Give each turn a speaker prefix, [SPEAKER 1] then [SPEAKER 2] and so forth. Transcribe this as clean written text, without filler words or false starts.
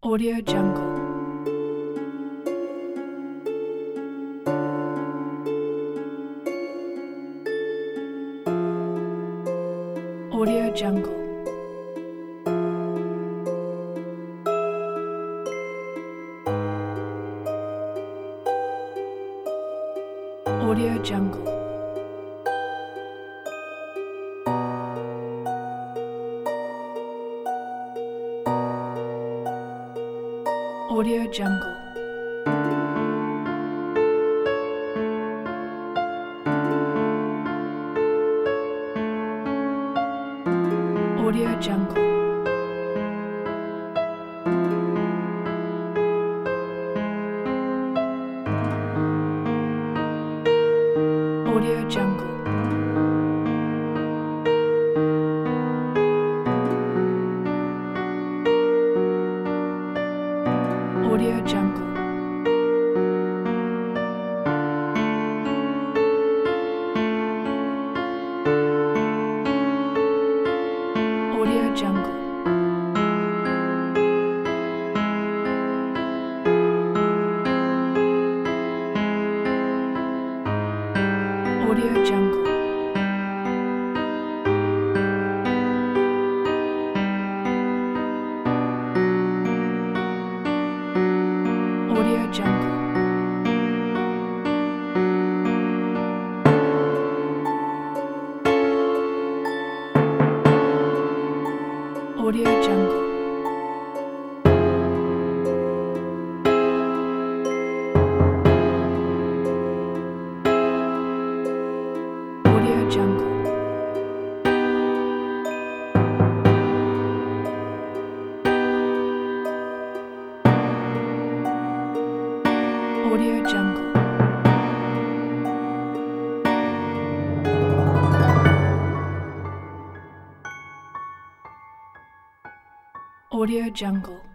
[SPEAKER 1] Audio Jungle. Audio Jungle. Audio Jungle. Audio Jungle. Audio Jungle. Audio Jungle. Audio Jungle. Audio Jungle. Audio Jungle. Audio Jungle. Audio Jungle. Audio Jungle. Audio Jungle. Audio Jungle.